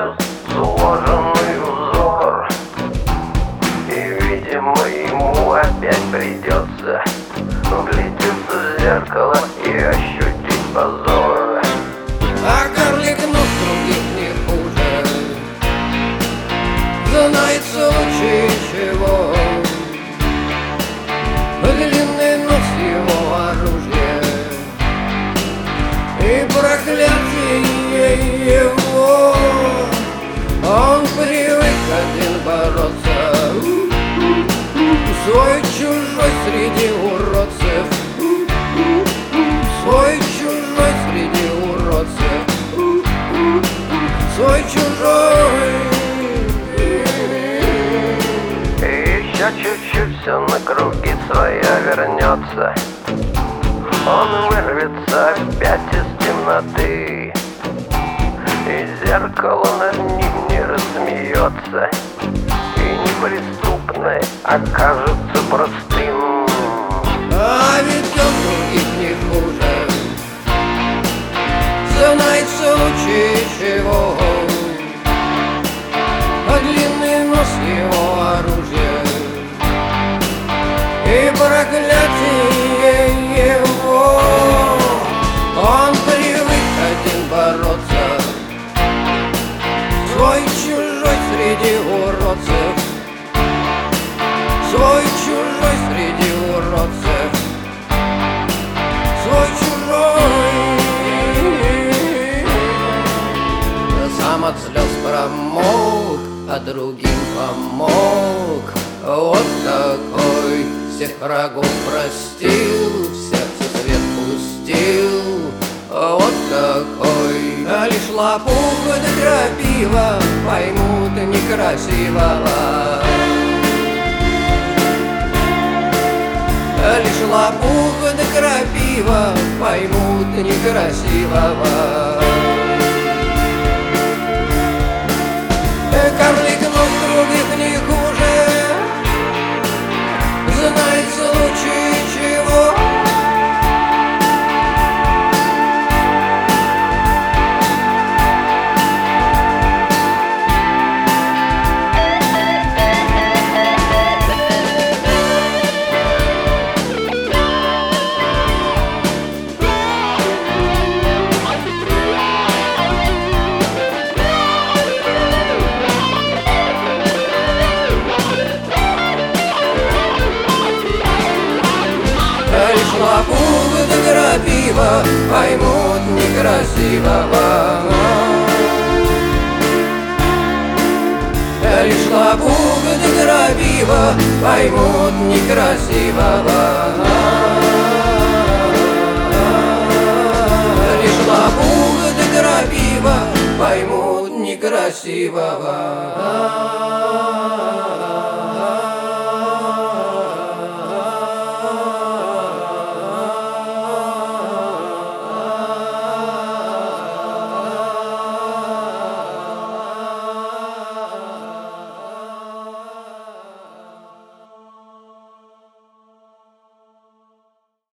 сложенный узор. И, видимо, ему опять придется вглядеться в зеркало и ощутить позор. А карлик нос других не хуже, знает в случае чего. Длинный нос его оружие и проклятие его. Он привык один бороться, свой чужой среди уродцев, свой чужой среди уродцев, свой чужой. И еще чуть-чуть все на круги своя вернется. Он вырвется опять из темноты, и зеркало над ним не рассмеется, и неприступное окажется простым. А ведь он других не хуже, знает в случае чего. А длинный нос его оружие и проклятие его. Он привык один бороться, свой чужой среди уродцев, свой чужой среди уродцев, свой чужой. Сам от слез промок, а другим помог. Вот такой всех врагов простил, в сердце свет пустил. Вот такой, а лишь лопух да крапива поймут некрасивого. Лишь лопух да крапива поймут некрасивого. Карлик нос других не хуже, знает в случае чего. Лишь лопух да крапива поймут некрасивого. Лишь лопух да крапива поймут некрасивого. Лишь лопух да крапива поймут некрасивого.